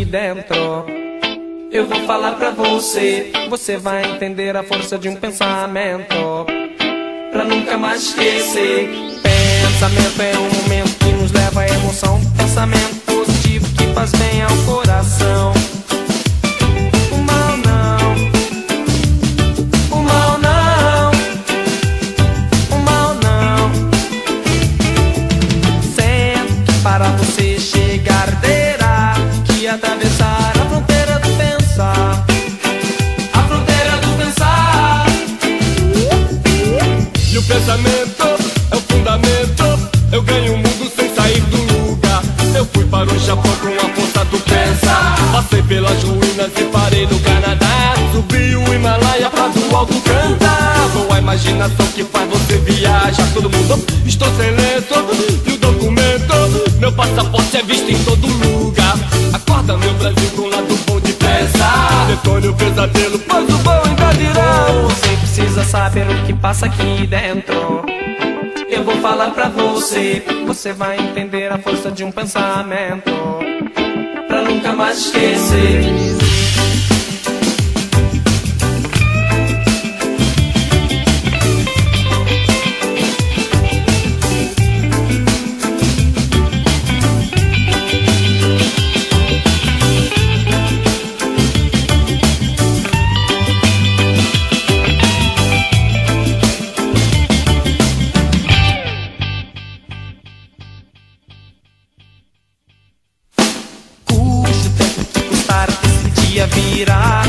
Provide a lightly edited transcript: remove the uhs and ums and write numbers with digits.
aqui dentro. Eu vou falar pra você, você vai entender a força de um pensamento, pra nunca mais esquecer. Pensamento é um momento que nos leva à emoção. Pensamento positivo que faz bem ao coração. O mal não, o mal não, o mal não. Sempre para você chegar terá que atravessar a fronteira do pensar, a fronteira do pensar. E o pensamento é o fundamento. Eu ganho o mundo sem sair do lugar. Eu fui para o Japão com a força do pensar. Passei pelas ruínas e parei no Canadá. Subi o Himalaia pra do alto cantar. Com a imaginação que faz você viajar. Todo mundo, estou sem lenço e o documento. Meu passaporte é visto em todo lugar. Acorda meu Brasil com o lado bom de pensar. Detone o pesadelo, pois o bom ainda virá. Você precisa saber o que passa aqui dentro. Eu vou falar pra você, você vai entender a força de um pensamento, pra nunca mais esquecer. Custe o tempo que custar esse dia virá.